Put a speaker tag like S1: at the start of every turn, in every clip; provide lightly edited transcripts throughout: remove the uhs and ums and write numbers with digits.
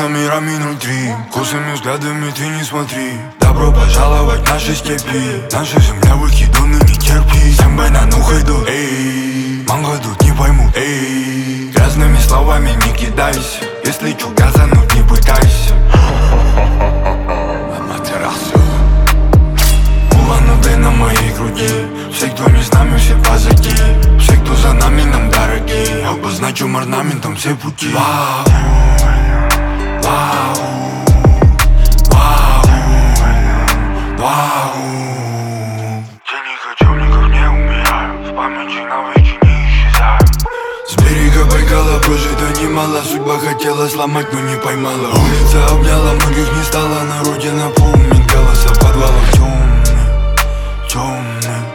S1: номерами 03. Косыми взглядами ты не смотри. Добро пожаловать в наши степи. Наша земля выкидоны не терпи. Сэмбай на ухайду, эй. Манго тут не поймут, эй. Грязными словами не кидайся. Если чё газануть, не пытайся. Аматерасу. Улан-Удэ на моей груди. Все, кто не с нами, все позади. Все, кто за нами, нам дороги. Обозначим орнаментом все пути. Вау, вау, вау, вау. Я не хочу, никак не умираю. В памяти навеки не исчезаю. С берега Байкала прожито немало. Судьба хотела сломать, но не поймала. Улица обняла, многих не стало. На родина помнит голоса подвалов темных, темных.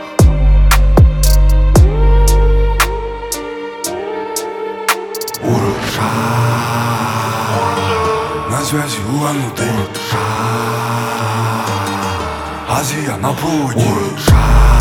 S1: Урушай. На связи Улан-Удэ. Азия на проводе. Урушай.